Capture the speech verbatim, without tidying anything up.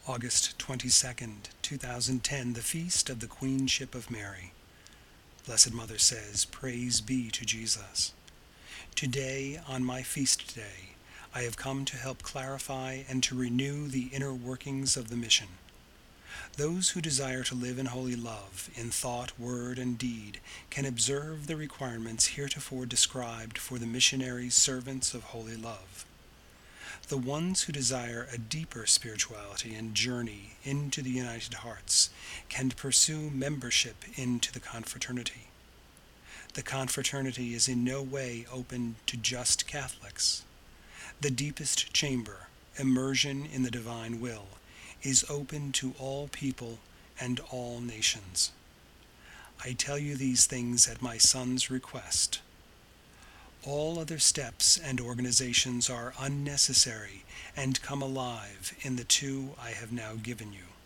August twenty-second, two thousand ten, the Feast of the Queenship of Mary. Blessed Mother says, Praise be to Jesus. Today, on my feast day, I have come to help clarify and to renew the inner workings of the mission. Those who desire to live in holy love, in thought, word, and deed, can observe the requirements heretofore described for the missionary servants of holy love. The ones who desire a deeper spirituality and journey into the united hearts can pursue membership into the confraternity. The confraternity is in no way open to just Catholics. The deepest chamber, immersion in the divine will, is open to all people and all nations. I tell you these things at my Son's request. All other steps and organizations are unnecessary and come alive in the two I have now given you.